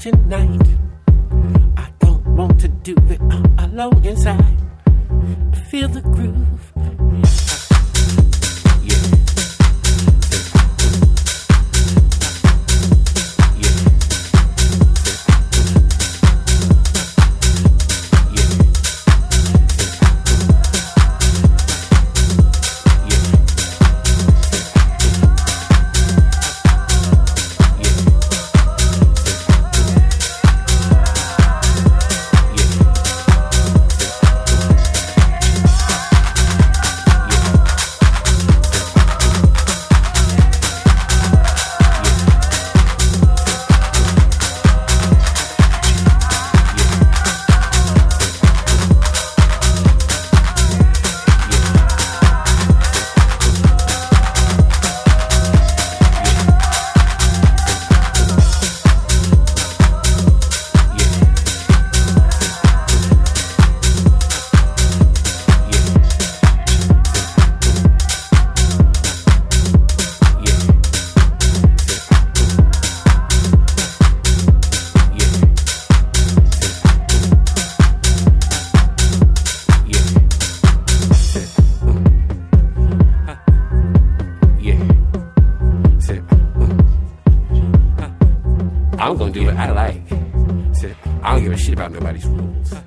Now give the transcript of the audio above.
tonight. I don't want to do it alone inside. Feel the groove. I'm gonna do what I like. I don't give a shit about nobody's rules.